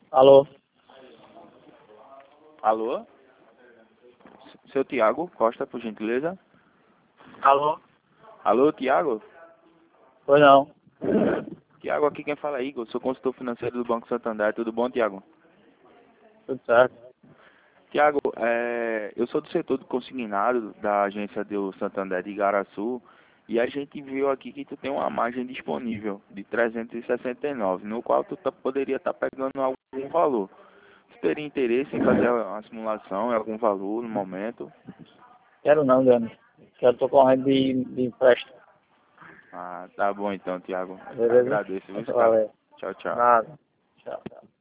Alô? Alô? Seu Tiago Costa, por gentileza? Alô? Alô, Tiago? Pois não. Tiago, aqui quem fala é Igor, sou consultor financeiro do Banco Santander. Tudo bom, Tiago? Tudo certo. Tiago, eu sou do setor do consignado da agência do Santander de Igaraçu e a gente viu aqui que tu tem uma margem disponível de 369, no qual tu poderia estar pegando algum valor. Tu teria interesse em fazer uma simulação em algum valor no momento? Quero não, Dani. Quero tô correndo de empréstimo. Ah, tá bom então, Tiago. Beleza? Agradeço, viu, cara? Valeu. Tchau, tchau. Nada. Tchau, tchau.